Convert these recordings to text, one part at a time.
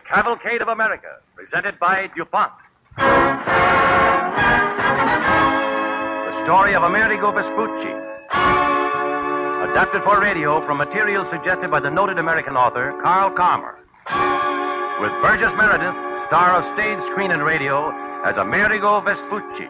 Cavalcade of America, presented by DuPont. The story of Amerigo Vespucci. Adapted for radio from material suggested by the noted American author, Carl Calmer. With Burgess Meredith, star of stage, screen, and radio, as Amerigo Vespucci.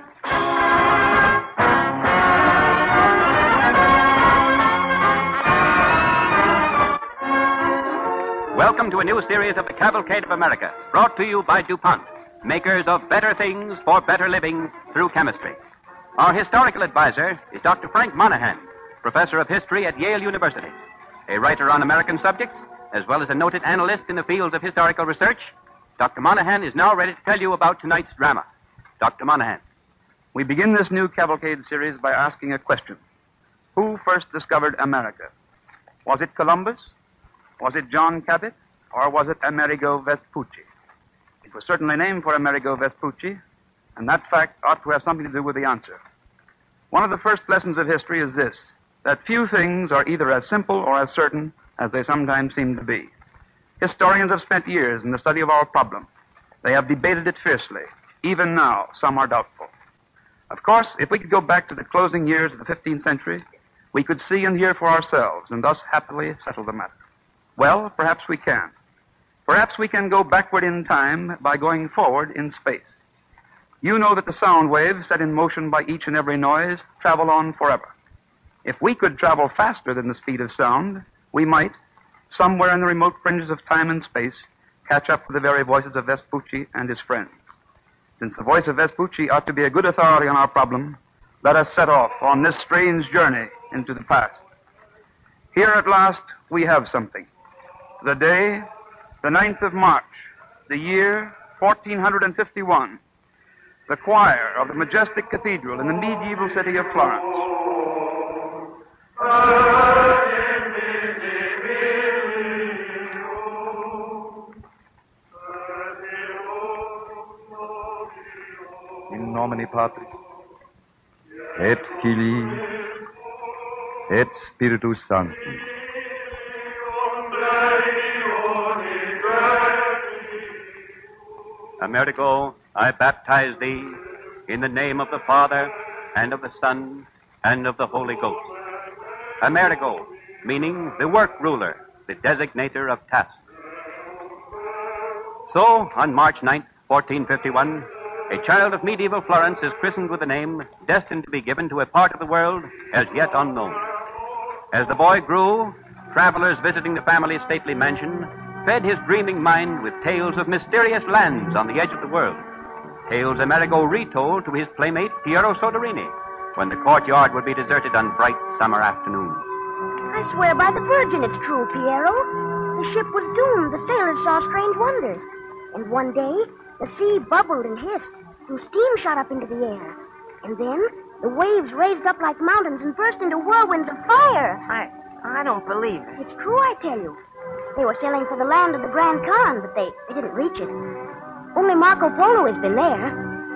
Welcome to a new series of the Cavalcade of America, brought to you by DuPont, makers of better things for better living through chemistry. Our historical advisor is Dr. Frank Monahan, professor of history at Yale University, a writer on American subjects, as well as a noted analyst in the fields of historical research. Dr. Monahan is now ready to tell you about tonight's drama. Dr. Monahan. We begin this new Cavalcade series by asking a question. Who first discovered America? Was it Columbus? Was it John Cabot? Or was it Amerigo Vespucci? It was certainly named for Amerigo Vespucci, and that fact ought to have something to do with the answer. One of the first lessons of history is this, that few things are either as simple or as certain as they sometimes seem to be. Historians have spent years in the study of our problem. They have debated it fiercely. Even now, some are doubtful. Of course, if we could go back to the closing years of the 15th century, we could see and hear for ourselves and thus happily settle the matter. Well, perhaps we can. Perhaps we can go backward in time by going forward in space. You know that the sound waves set in motion by each and every noise travel on forever. If we could travel faster than the speed of sound, we might, somewhere in the remote fringes of time and space, catch up with the very voices of Vespucci and his friends. Since the voice of Vespucci ought to be a good authority on our problem, let us set off on this strange journey into the past. Here at last we have something. The day, the 9th of March, the year 1451. The choir of the majestic cathedral in the medieval city of Florence. In nomine Patris, et Filii, et Spiritus Sancti. Amerigo, I baptize thee in the name of the Father, and of the Son, and of the Holy Ghost. Amerigo, meaning the work ruler, the designator of tasks. So, on March 9th, 1451, a child of medieval Florence is christened with a name destined to be given to a part of the world as yet unknown. As the boy grew, travelers visiting the family's stately mansion fed his dreaming mind with tales of mysterious lands on the edge of the world. Tales Amerigo retold to his playmate Piero Soderini when the courtyard would be deserted on bright summer afternoons. I swear by the Virgin it's true, Piero. The ship was doomed. The sailors saw strange wonders. And one day, the sea bubbled and hissed, and steam shot up into the air. And then, the waves raised up like mountains and burst into whirlwinds of fire. I don't believe it. It's true, I tell you. They were sailing for the land of the Grand Khan, but they didn't reach it. Only Marco Polo has been there.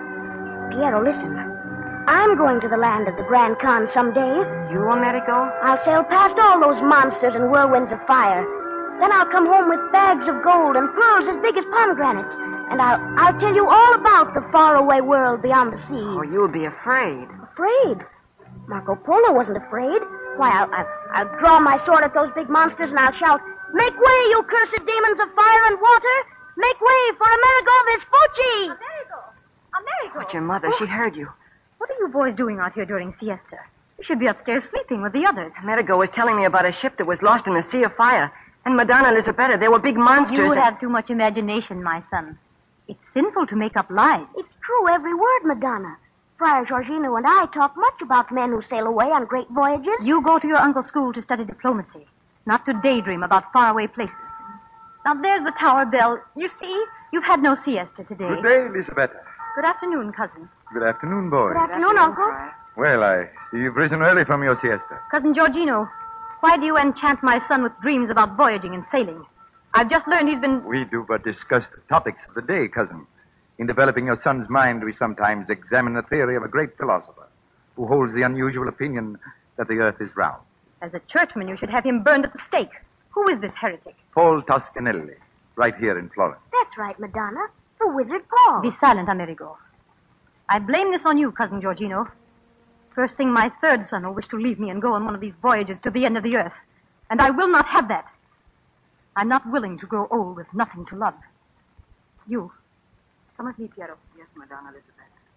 Piero, listen. I'm going to the land of the Grand Khan someday. You, Amerigo? I'll sail past all those monsters and whirlwinds of fire. Then I'll come home with bags of gold and pearls as big as pomegranates. And I'll tell you all about the faraway world beyond the sea. Oh, you'll be afraid. Afraid? Marco Polo wasn't afraid. Why, I'll draw my sword at those big monsters and I'll shout, "Make way, you cursed demons of fire and water! Make way for Amerigo Vespucci!" Amerigo! But your mother, she heard you. What are you boys doing out here during siesta? You should be upstairs sleeping with the others. Amerigo was telling me about a ship that was lost in a sea of fire. And Madonna Elisabetta, there were big monsters. You have too much imagination, my son. It's sinful to make up lies. It's true, every word, Madonna. Friar Giorgino and I talk much about men who sail away on great voyages. You go to your uncle's school to study diplomacy, not to daydream about faraway places. Now, there's the tower bell. You see, you've had no siesta today. Good day, Elisabetta. Good afternoon, cousin. Good afternoon, boy. Good afternoon, Uncle. Well, I see you've risen early from your siesta. Cousin Giorgino, why do you enchant my son with dreams about voyaging and sailing? I've just learned he's been... We do but discuss the topics of the day, cousin. In developing your son's mind, we sometimes examine the theory of a great philosopher who holds the unusual opinion that the earth is round. As a churchman, you should have him burned at the stake. Who is this heretic? Paul Toscanelli, right here in Florence. That's That's right, Madonna. The Wizard Paul. Be silent, Amerigo. I blame this on you, Cousin Giorgino. First thing, my third son will wish to leave me and go on one of these voyages to the end of the earth. And I will not have that. I'm not willing to grow old with nothing to love. You. Come with me, Piero. Yes, Madonna Elizabeth.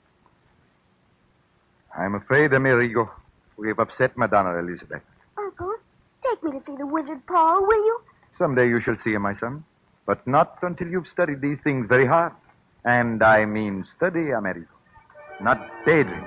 I'm afraid, Amerigo, we have upset Madonna Elizabeth. Uncle, take me to see the Wizard Paul, will you? Someday you shall see him, my son. But not until you've studied these things very hard. And I mean study, Amerigo. Not daydream.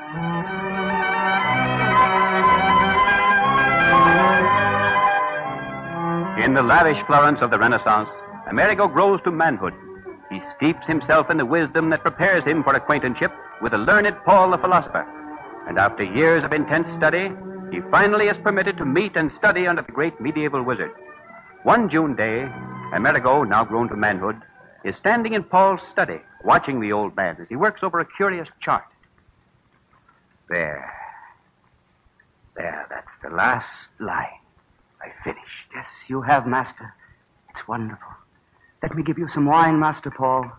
In the lavish Florence of the Renaissance, Amerigo grows to manhood. He steeps himself in the wisdom that prepares him for acquaintanceship with the learned Paul the philosopher. And after years of intense study, he finally is permitted to meet and study under the great medieval wizard. One June day, Amerigo, now grown to manhood, is standing in Paul's study, watching the old man as he works over a curious chart. There, that's the last line. I finished. Yes, you have, Master. It's wonderful. Let me give you some wine, Master Paul.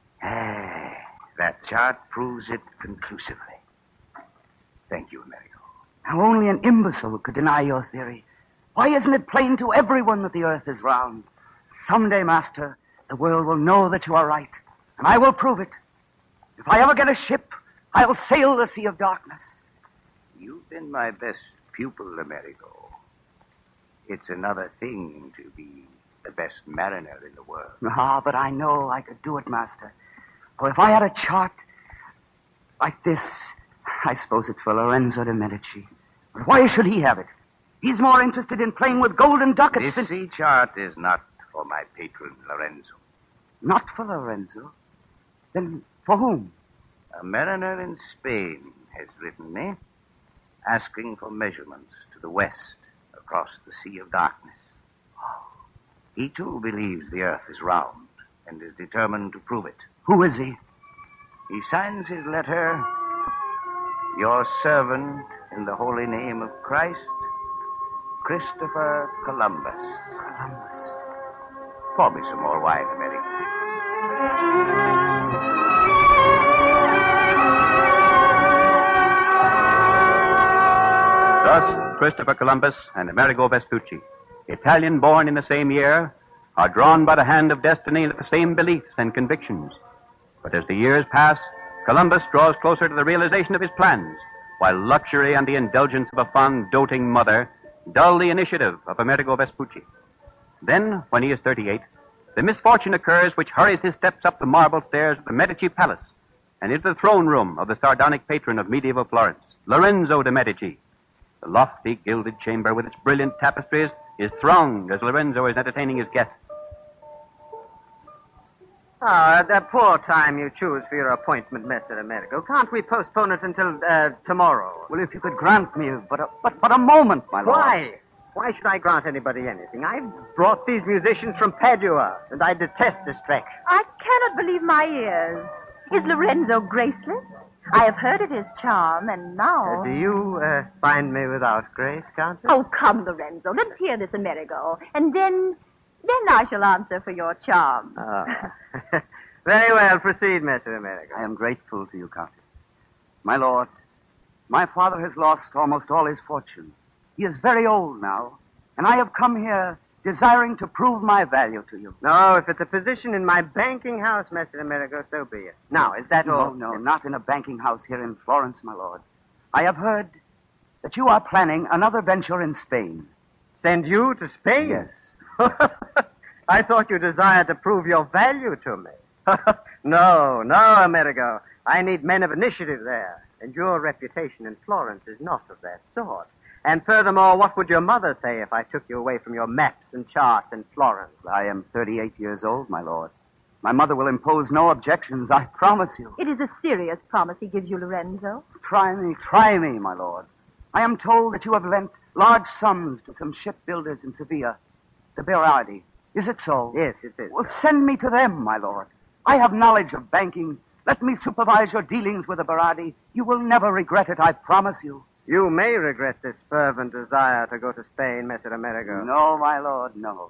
That chart proves it conclusively. Thank you, Amerigo. Now, only an imbecile could deny your theory. Why isn't it plain to everyone that the earth is round? Someday, Master, the world will know that you are right, and I will prove it. If I ever get a ship, I'll sail the Sea of Darkness. You've been my best pupil, Amerigo. It's another thing to be the best mariner in the world. Ah, but I know I could do it, Master. Oh, if I had a chart like this, I suppose it's for Lorenzo de Medici. But why should he have it? He's more interested in playing with golden ducats This sea chart is not for my patron, Lorenzo. Not for Lorenzo? Then for whom? A mariner in Spain has written me, asking for measurements to the west across the Sea of Darkness. He, too, believes the earth is round and is determined to prove it. Who is he? He signs his letter, "Your servant in the holy name of Christ, Christopher Columbus." Columbus. Pour me some more wine, Amerigo. Thus, Christopher Columbus and Amerigo Vespucci, Italian born in the same year, are drawn by the hand of destiny with the same beliefs and convictions. But as the years pass, Columbus draws closer to the realization of his plans, while luxury and the indulgence of a fond, doting mother dull the initiative of Amerigo Vespucci. Then, when he is 38, the misfortune occurs which hurries his steps up the marble stairs of the Medici Palace and into the throne room of the sardonic patron of medieval Florence, Lorenzo de Medici. The lofty, gilded chamber with its brilliant tapestries is thronged as Lorenzo is entertaining his guests. At the poor time you choose for your appointment, Messer Amerigo, can't we postpone it until tomorrow? Well, if you could grant me but a moment, my lord. Why? Why should I grant anybody anything? I've brought these musicians from Padua, and I detest distraction. I cannot believe my ears. Is Lorenzo graceless? I have heard of his charm, and now... Do you find me without grace, Countess? Oh, come, Lorenzo. Let's hear this Amerigo, and then I shall answer for your charm. Oh. Very well. Proceed, Messer Amerigo. I am grateful to you, Countess. My lord, my father has lost almost all his fortune. He is very old now, and I have come here desiring to prove my value to you. No, if it's a position in my banking house, Messer Amerigo, so be it. Now, is that all? No, not in a banking house here in Florence, my lord. I have heard that you are planning another venture in Spain. Send you to Spain? Yes. I thought you desired to prove your value to me. No, Amerigo. I need men of initiative there, and your reputation in Florence is not of that sort. And furthermore, what would your mother say if I took you away from your maps and charts in Florence? I am 38 years old, my lord. My mother will impose no objections, I promise you. It is a serious promise he gives you, Lorenzo. Try me, my lord. I am told that you have lent large sums to some shipbuilders in Sevilla, the Berardi. Is it so? Yes, it is. Well, send me to them, my lord. I have knowledge of banking. Let me supervise your dealings with the Berardi. You will never regret it, I promise you. You may regret this fervent desire to go to Spain, Messer Amerigo. No, my lord, no.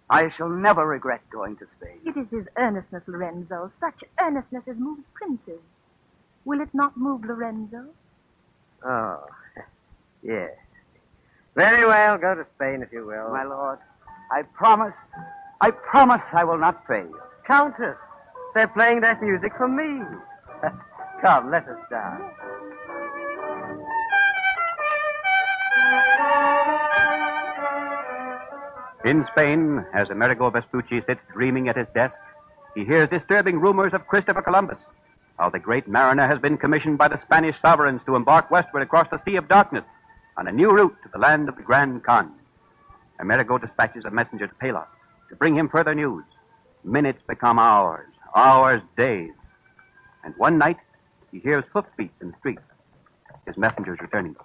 I shall never regret going to Spain. It is his earnestness, Lorenzo. Such earnestness as moves princes. Will it not move Lorenzo? Oh, yes. Very well, go to Spain if you will. My lord, I promise I will not fail. Countess, they're playing that music for me. Come, let us dance. In Spain, as Amerigo Vespucci sits dreaming at his desk, he hears disturbing rumors of Christopher Columbus, how the great mariner has been commissioned by the Spanish sovereigns to embark westward across the Sea of Darkness on a new route to the land of the Grand Khan. Amerigo dispatches a messenger to Palos to bring him further news. Minutes become hours, hours days. And one night, he hears hoofbeats in the streets. His messenger's returning.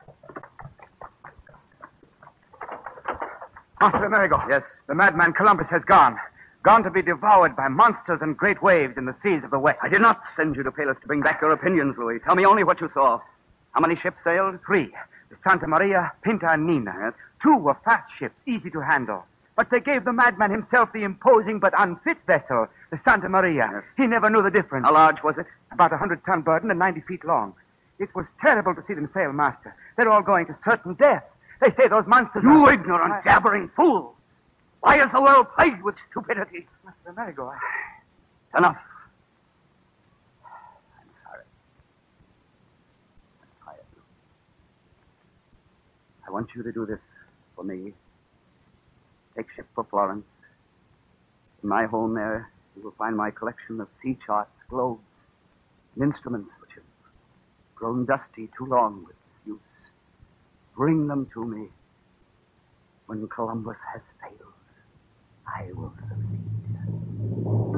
Master Amerigo. Yes? The madman Columbus has gone. Gone to be devoured by monsters and great waves in the seas of the West. I did not send you to Palos to bring back your opinions, Louis. Tell me only what you saw. How many ships sailed? 3. The Santa Maria, Pinta, and Nina. Yes. 2 were fast ships, easy to handle. But they gave the madman himself the imposing but unfit vessel, the Santa Maria. Yes. He never knew the difference. How large was it? About 100-ton burden and 90 feet long. It was terrible to see them sail, Master. They're all going to certain death. They say those monsters You are... ignorant, jabbering fool! Why is the world plagued with stupidity? Master Amerigo, Enough. I'm sorry. I'm tired. I want you to do this for me. Take ship for Florence. In my home there, you will find my collection of sea charts, globes, and instruments which have grown dusty too long with use. Bring them to me. When Columbus has failed, I will succeed.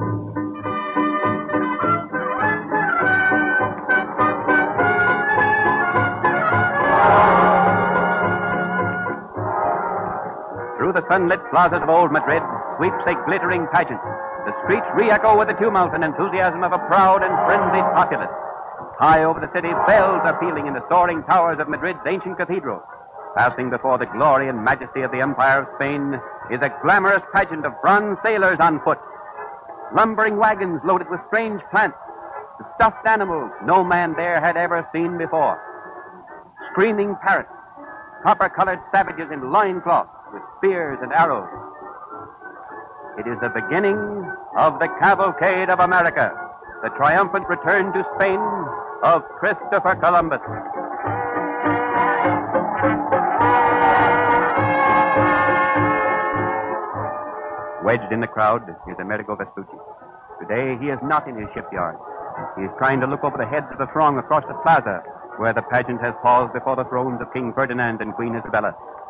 Through the sunlit plazas of old Madrid sweeps a glittering pageant. The streets re-echo with the tumult and enthusiasm of a proud and frenzied populace. High over the city, bells are pealing in the soaring towers of Madrid's ancient cathedral. Passing before the glory and majesty of the Empire of Spain is a glamorous pageant of bronze sailors on foot. Lumbering wagons loaded with strange plants, the stuffed animals no man there had ever seen before. Screaming parrots, copper-colored savages in loincloths with spears and arrows. It is the beginning of the Cavalcade of America, the triumphant return to Spain of Christopher Columbus. Wedged in the crowd is Amerigo Vespucci. Today, he is not in his shipyard. He is trying to look over the heads of the throng across the plaza, where the pageant has paused before the thrones of King Ferdinand and Queen Isabella.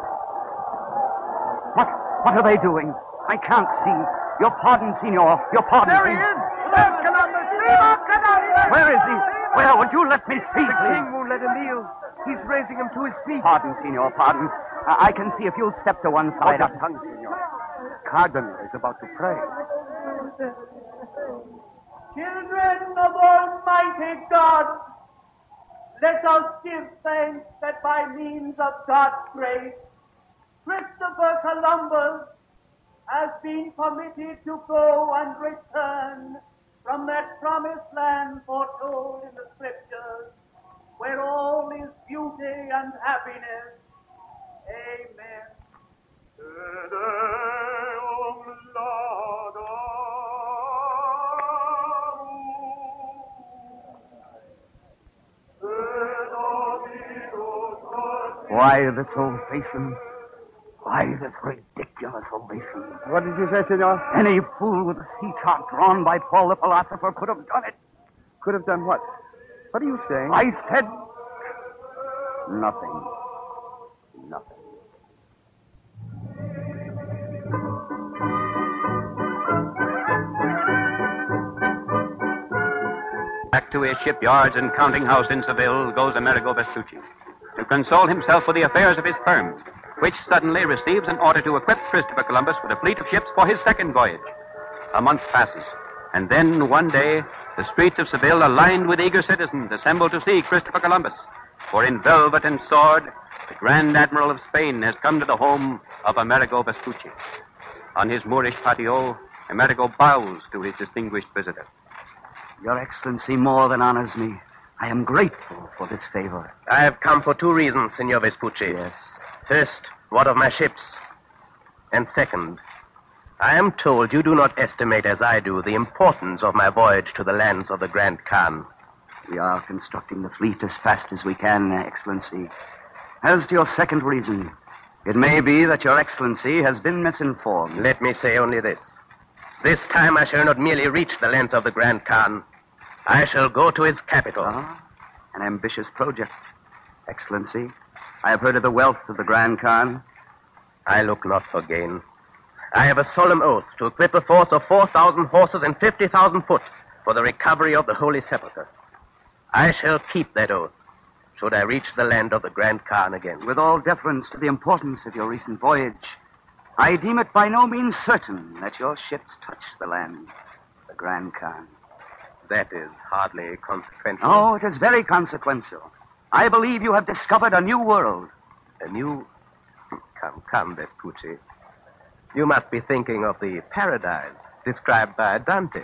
What are they doing? I can't see. Your pardon, senor. Your pardon. There he is! There's Columbus! Where is he? Where? Would you let me see, The please? king won't let him kneel. He's raising him to his feet. Pardon, senor, pardon. I can see if you'll step to one side. Hold your tongue, senor. Cardinal is about to pray. Children of Almighty God, let us give thanks that by means of God's grace, Christopher Columbus has been permitted to go and return from that promised land foretold in the Scriptures, where all is beauty and happiness. Amen. Why this ovation? Why this ridiculous ovation? What did you say, senor? Any fool with a sea chart drawn by Paul the philosopher could have done it. Could have done what? What are you saying? I said nothing. Nothing. Back to his shipyards and counting house in Seville goes Amerigo Vespucci to console himself with the affairs of his firm, which suddenly receives an order to equip Christopher Columbus with a fleet of ships for his second voyage. A month passes, and then one day the streets of Seville are lined with eager citizens assembled to see Christopher Columbus. For in velvet and sword, the Grand Admiral of Spain has come to the home of Amerigo Vespucci. On his Moorish patio, Amerigo bows to his distinguished visitor. Your Excellency more than honors me. I am grateful for this favor. I have come for two reasons, Senor Vespucci. Yes. First, what of my ships? And second, I am told you do not estimate as I do the importance of my voyage to the lands of the Grand Khan. We are constructing the fleet as fast as we can, Excellency. As to your second reason, it may be that Your Excellency has been misinformed. Let me say only this. This time I shall not merely reach the lands of the Grand Khan. I shall go to his capital. An ambitious project. Excellency, I have heard of the wealth of the Grand Khan. I look not for gain. I have a solemn oath to equip a force of 4,000 horses and 50,000 foot for the recovery of the Holy Sepulchre. I shall keep that oath, should I reach the land of the Grand Khan again. With all deference to the importance of your recent voyage, I deem it by no means certain that your ships touch the land of the Grand Khan. That is hardly consequential. Oh, it is very consequential. I believe you have discovered a new world. A new... Come, Vespucci. You must be thinking of the paradise described by Dante.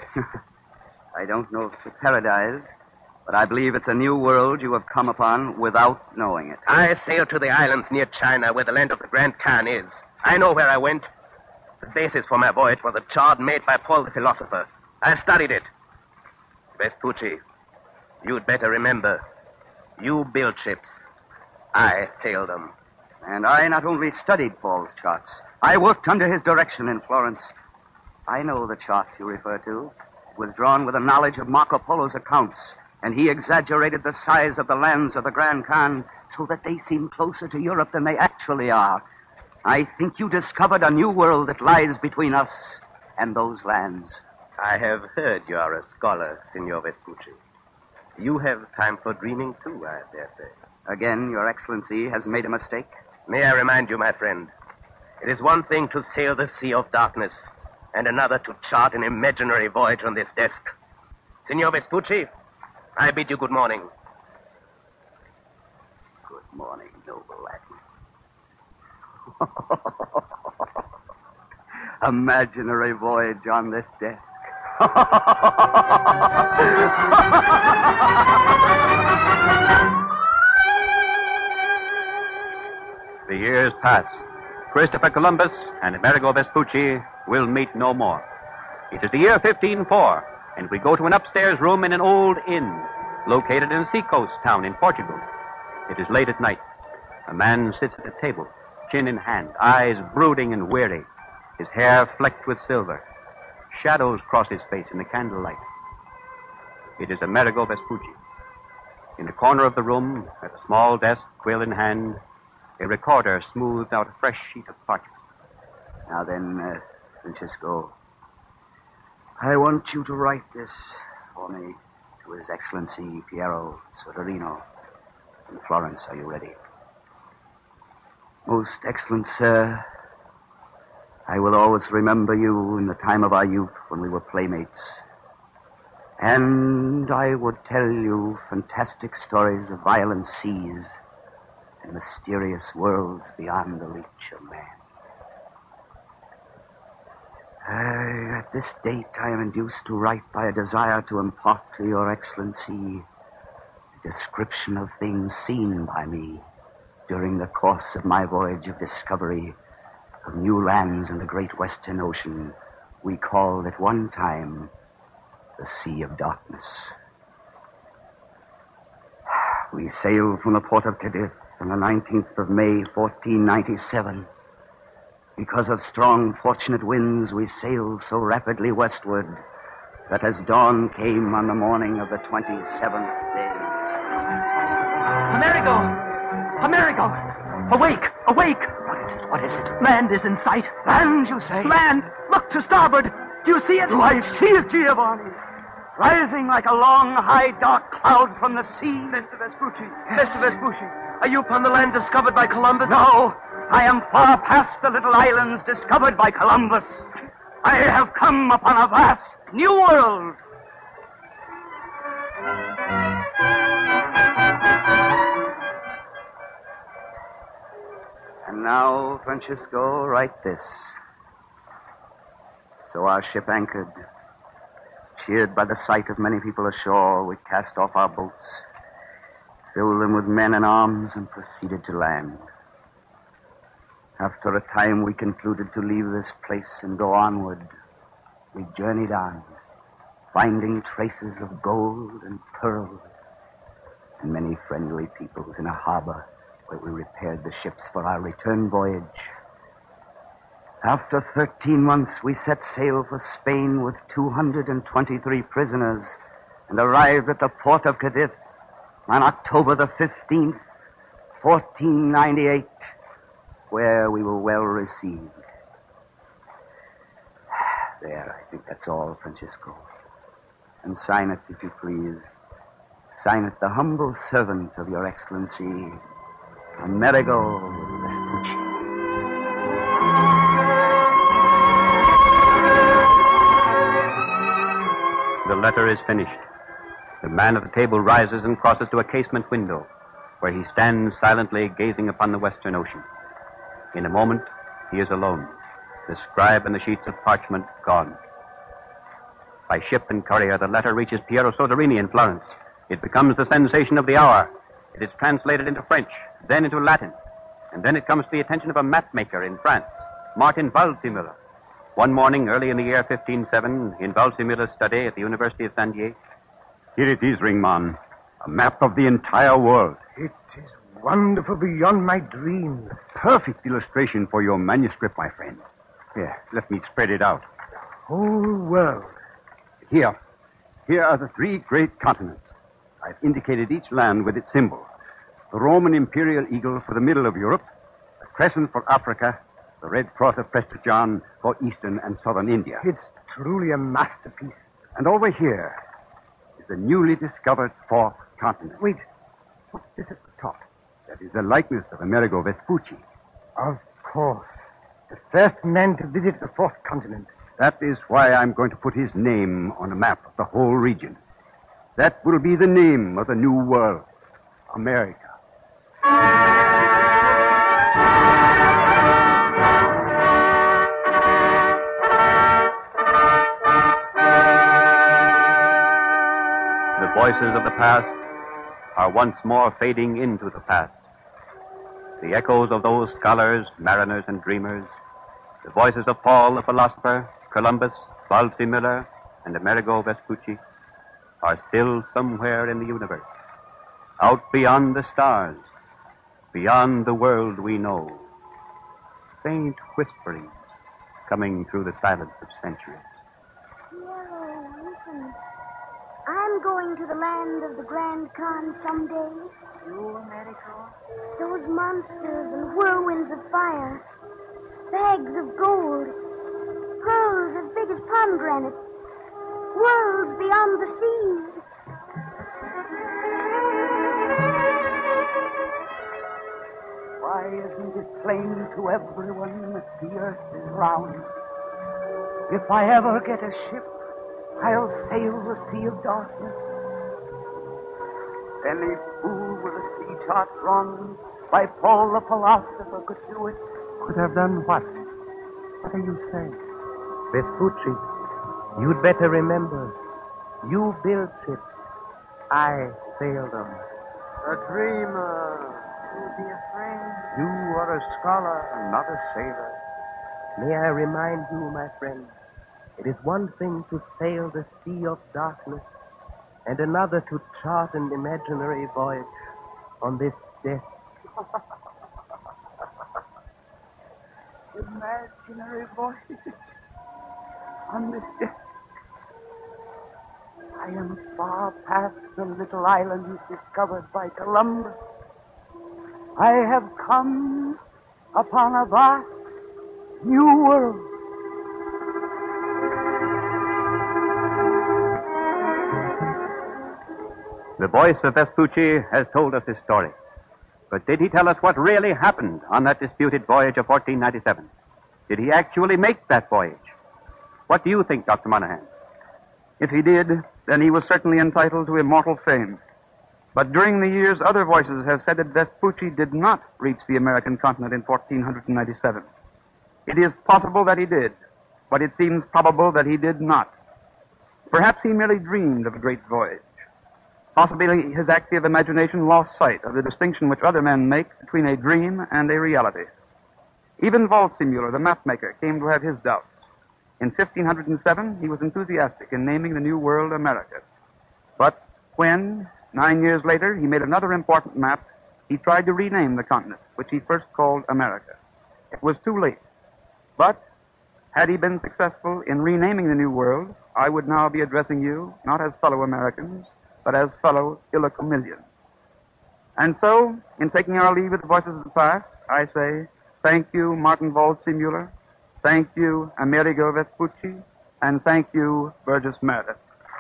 I don't know if it's a paradise, but I believe it's a new world you have come upon without knowing it. I sailed to the islands near China where the land of the Grand Khan is. I know where I went. The basis for my voyage was a chart made by Paul the philosopher. I studied it. Vespucci, you'd better remember, you build ships. I sail them. And I not only studied Paul's charts, I worked under his direction in Florence. I know the chart you refer to. It was drawn with a knowledge of Marco Polo's accounts, and he exaggerated the size of the lands of the Grand Khan so that they seem closer to Europe than they actually are. I think you discovered a new world that lies between us and those lands. I have heard you are a scholar, Signor Vespucci. You have time for dreaming, too, I dare say. Again, Your Excellency has made a mistake. May I remind you, my friend, it is one thing to sail the sea of darkness, and another to chart an imaginary voyage on this desk. Signor Vespucci, I bid you good morning. Good morning, noble Latin. Imaginary voyage on this desk. The years pass. Christopher Columbus and Amerigo Vespucci will meet no more. It is the year 1504, and we go to an upstairs room in an old inn located in a seacoast town in Portugal. It is late at night. A man sits at a table, chin in hand, eyes brooding and weary, his hair flecked with silver. Shadows cross his face in the candlelight. It is Amerigo Vespucci. In the corner of the room, at a small desk, quill in hand, a recorder smoothed out a fresh sheet of parchment. Now then, Francisco, I want you to write this for me to His Excellency Piero Soderini in Florence. Are you ready? Most excellent sir, I will always remember you in the time of our youth when we were playmates. And I would tell you fantastic stories of violent seas and mysterious worlds beyond the reach of man. At this date, I am induced to write by a desire to impart to Your Excellency a description of things seen by me during the course of my voyage of discovery of new lands in the great Western Ocean we called at one time the Sea of Darkness. We sailed from the port of Cadiz on the 19th of May, 1497. Because of strong, fortunate winds, we sailed so rapidly westward that as dawn came on the morning of the 27th day... Amerigo! Awake! Awake! What is it? Land is in sight. Land, you say? Land! Look to starboard! Do you see it? Do I see it, Giovanni? Rising like a long, high, dark cloud from the sea. Mr. Vespucci! Mr. Vespucci! Are you upon the land discovered by Columbus? No! I am far past the little islands discovered by Columbus. I have come upon a vast new world. And now, Francisco, write this. So our ship anchored. Cheered by the sight of many people ashore, we cast off our boats, filled them with men and arms, and proceeded to land. After a time, we concluded to leave this place and go onward. We journeyed on, finding traces of gold and pearls, and many friendly peoples in a harbor where we repaired the ships for our return voyage. After 13 months, we set sail for Spain with 223 prisoners and arrived at the port of Cadiz on October the 15th, 1498, where we were well received. There, I think that's all, Francisco. And sign it, if you please. Sign it, the humble servant of your Excellency, Amerigo Vespucci. The letter is finished. The man at the table rises and crosses to a casement window, where he stands silently gazing upon the western ocean. In a moment, he is alone, the scribe and the sheets of parchment gone. By ship and courier, the letter reaches Piero Soderini in Florence. It becomes the sensation of the hour. It is translated into French, then into Latin, and then it comes to the attention of a mapmaker in France, Martin Waldseemüller. One morning, early in the year 1507, in Waldseemüller's study at the University of San Diego. Here it is, Ringman. A map of the entire world. It is wonderful beyond my dreams. Perfect illustration for your manuscript, my friend. Here, let me spread it out. Whole world. Here are the 3 great continents. I've indicated each land with its symbol. The Roman imperial eagle for the middle of Europe, the crescent for Africa, the red cross of Prester John for eastern and southern India. It's truly a masterpiece. And over here is the newly discovered 4th continent. Wait, what's this at the top? That is the likeness of Amerigo Vespucci. Of course. The first man to visit the 4th continent. That is why I'm going to put his name on a map of the whole region. That will be the name of the new world, America. The voices of the past are once more fading into the past. The echoes of those scholars, mariners, and dreamers, the voices of Paul the philosopher, Columbus, Waldseemüller, and Amerigo Vespucci, are still somewhere in the universe, out beyond the stars, beyond the world we know. Faint whisperings coming through the silence of centuries. Piero, listen. I'm going to the land of the Grand Khan someday. You, Amerigo? Those monsters and whirlwinds of fire, bags of gold, pearls as big as pomegranates, worlds beyond the seas. Why isn't it plain to everyone that the earth is round? If I ever get a ship, I'll sail the sea of darkness. Any fool with a sea chart drawn by Paul the philosopher could do it. Could have done what? What are you saying? Vespucci, you'd better remember. You built ships. I sailed them. A dreamer. You'll be afraid. You are a scholar and not a sailor. May I remind you, my friend, it is one thing to sail the sea of darkness and another to chart an imaginary voyage on this death. Imaginary voyage on this death. I am far past the little island discovered by Columbus. I have come upon a vast new world. The voice of Vespucci has told us his story. But did he tell us what really happened on that disputed voyage of 1497? Did he actually make that voyage? What do you think, Dr. Monahan? If he did, then he was certainly entitled to immortal fame. But during the years, other voices have said that Vespucci did not reach the American continent in 1497. It is possible that he did, but it seems probable that he did not. Perhaps he merely dreamed of a great voyage. Possibly his active imagination lost sight of the distinction which other men make between a dream and a reality. Even Waldseemüller, the mapmaker, came to have his doubts. In 1507, he was enthusiastic in naming the New World America. But when, 9 years later, he made another important map, he tried to rename the continent, which he first called America. It was too late. But had he been successful in renaming the New World, I would now be addressing you not as fellow Americans, but as fellow Ilocomilians. And so, in taking our leave with the voices of the past, I say, thank you, Martin Waldseemüller, thank you, Amerigo Vespucci, and thank you, Burgess Meredith.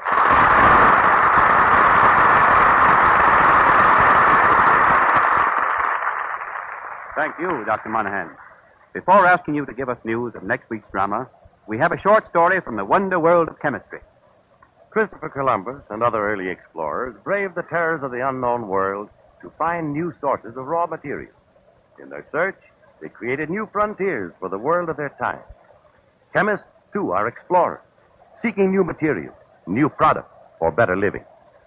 Thank you, Dr. Monahan. Before asking you to give us news of next week's drama, we have a short story from the wonder world of chemistry. Christopher Columbus and other early explorers braved the terrors of the unknown world to find new sources of raw material. In their search, they created new frontiers for the world of their time. Chemists, too, are explorers, seeking new materials, new products for better living.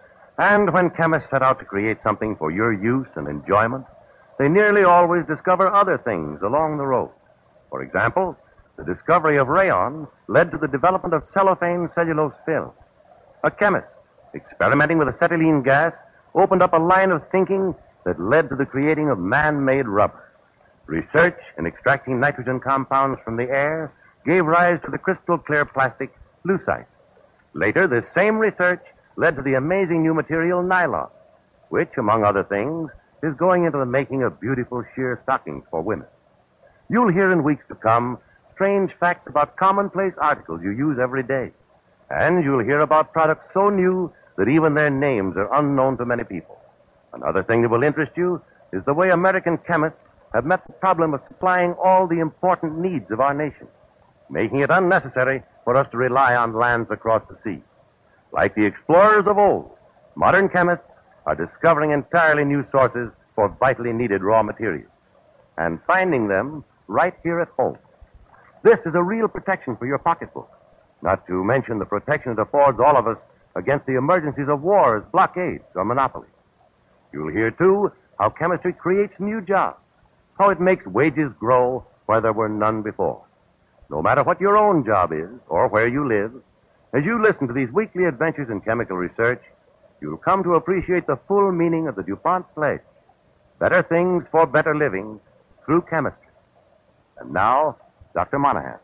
And when chemists set out to create something for your use and enjoyment, they nearly always discover other things along the road. For example, the discovery of rayon led to the development of cellophane cellulose film. A chemist, experimenting with acetylene gas, opened up a line of thinking that led to the creating of man-made rubber. Research in extracting nitrogen compounds from the air gave rise to the crystal-clear plastic lucite. Later, this same research led to the amazing new material nylon, which, among other things, is going into the making of beautiful sheer stockings for women. You'll hear in weeks to come strange facts about commonplace articles you use every day. And you'll hear about products so new that even their names are unknown to many people. Another thing that will interest you is the way American chemists have met the problem of supplying all the important needs of our nation, making it unnecessary for us to rely on lands across the sea. Like the explorers of old, modern chemists are discovering entirely new sources for vitally needed raw materials and finding them right here at home. This is a real protection for your pocketbook, not to mention the protection it affords all of us against the emergencies of wars, blockades, or monopolies. You'll hear, too, how chemistry creates new jobs, how it makes wages grow where there were none before. No matter what your own job is or where you live, as you listen to these weekly adventures in chemical research, you'll come to appreciate the full meaning of the DuPont pledge. Better things for better living through chemistry. And now, Dr. Monahan.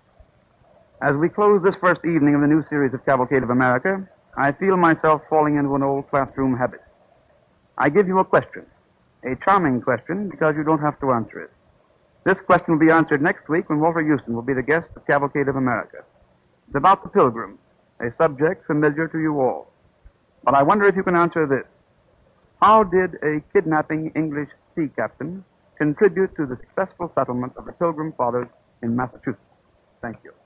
As we close this first evening of the new series of Cavalcade of America, I feel myself falling into an old classroom habit. I give you a question, a charming question, because you don't have to answer it. This question will be answered next week when Walter Houston will be the guest of Cavalcade of America. It's about the Pilgrims, a subject familiar to you all. But I wonder if you can answer this. How did a kidnapping English sea captain contribute to the successful settlement of the Pilgrim Fathers in Massachusetts? Thank you.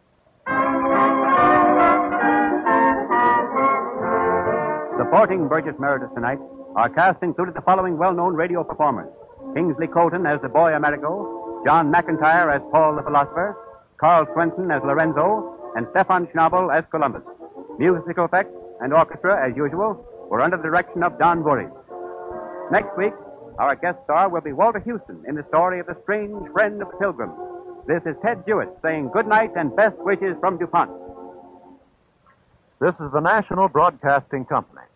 Supporting Burgess Meredith tonight, our cast included the following well-known radio performers: Kingsley Colton as the boy Amerigo, John McIntyre as Paul the Philosopher, Carl Swenson as Lorenzo, and Stefan Schnabel as Columbus. Musical effects and orchestra, as usual, were under the direction of Don Burry. Next week, our guest star will be Walter Houston in the story of the strange friend of the Pilgrims. This is Ted Jewett saying good night and best wishes from DuPont. This is the National Broadcasting Company.